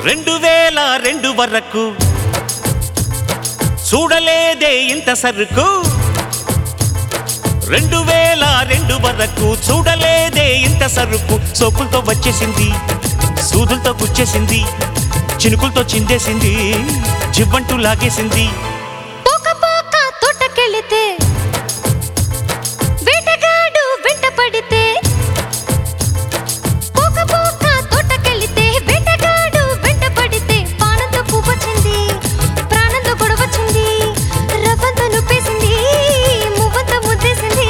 2002 వరకు చూడలేదే ఇంత సరుకు 2002 వరకు చూడలేదే ఇంత సరుకు సోకులతో వచ్చేసింది సూదులతో గుచ్చేసింది చినుకులతో చిందేసింది జివ్వంటూ లాగేసింది పోక పోక తోటకెళితే వేటగాడు వెంట పడితే పోక పోక తోటకెళితే వేటగాడు వెంట పడితే పానంతో పువ్వొచ్చింది ప్రాణంతో గొడవచ్చింది రవ్వంతో నుప్పేసింది మువ్వంతో ముద్దేసింది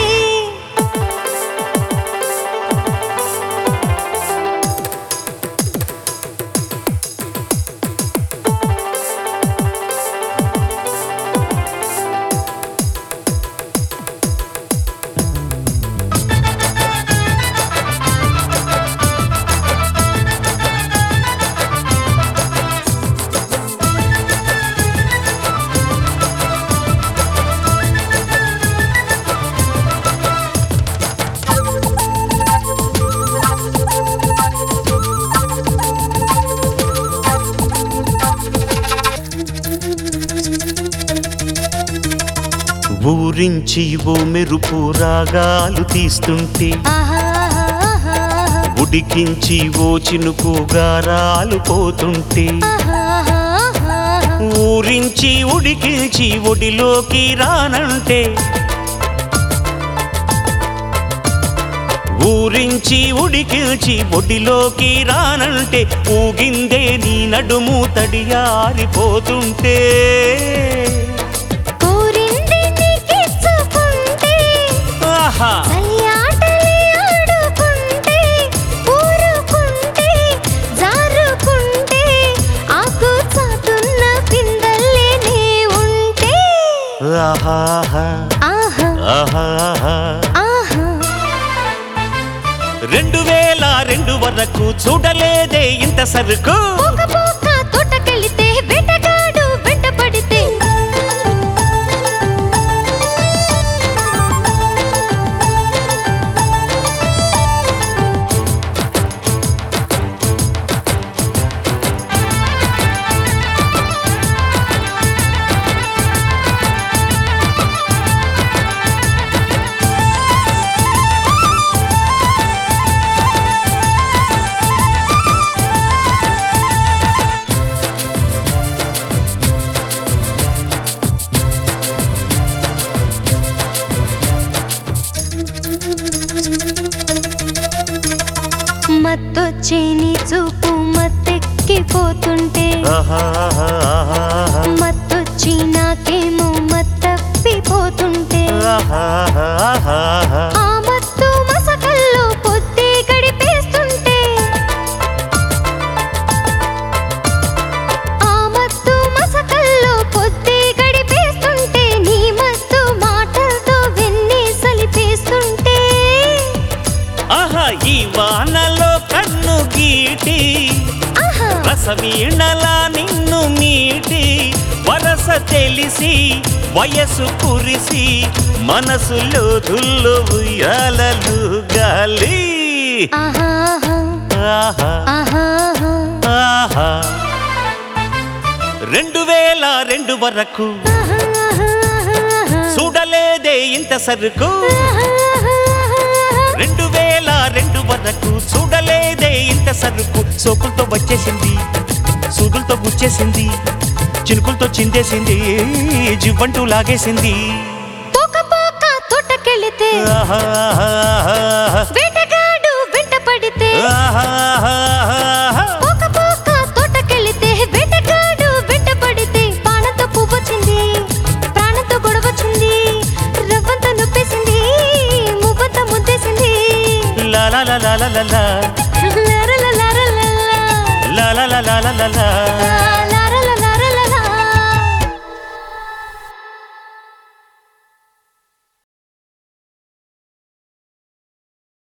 ఊరించి ఓ మెరుపు రాగాలు తీస్తుంటే ఉడికించి ఓ చినుకు గారాలు పోతుంటే ఊరించి ఉడికించి ఒడిలోకి రానంటే ఊరించి ఉడికించి ఒడిలోకి రానంటే ఊగిందే నీ నడుము తడియారిపోతుంటే ఆహా 2002 వరకు చూడలేదే ఇంత సరుకు తోటకెళితే వేటగాడు వెంట పడితే మత్తొచ్చే నీ చూపు మత్తెక్కిపోతుంటే మత్తొచ్చి నాకేమో మత్తప్పిపోతుంటే ఆ మత్తు మసకల్లో పొద్దే గడిపేస్తుంటే ఆ మత్తు మసకల్లో పొద్దే గడిపేస్తుంటే నీ మత్తు మాటలతో వెన్నీ సలిపేస్తుంటే ఈ వానలో కన్ను గీటి రసవీణలా నిన్ను మీటి వరస తెలిసి వయసు కురిసి మనసులో దుల్లు ఉయ్యాలలు గాలి 2002 వరకు చూడలేదే ఇంత సరుకు 2002 వరకు చూడలేదే ఇంత సరుకు సోకులతో వచ్చేసింది సూదులతో గుచ్చేసింది చినుకులతో చిందేసింది జివ్వంటూ లాగేసింది పోక పోక తోటకెళితే వేటగాడు వెంట పడితే పోక పోక తోటకెళితే వేటగాడు వెంట పడితే పానంతో పువ్వొచ్చింది ప్రాణంతో గొడవచ్చింది రవ్వంతో నుప్పేసింది మువ్వంతో ముద్దేసింది la la la la la la la la la la la la la la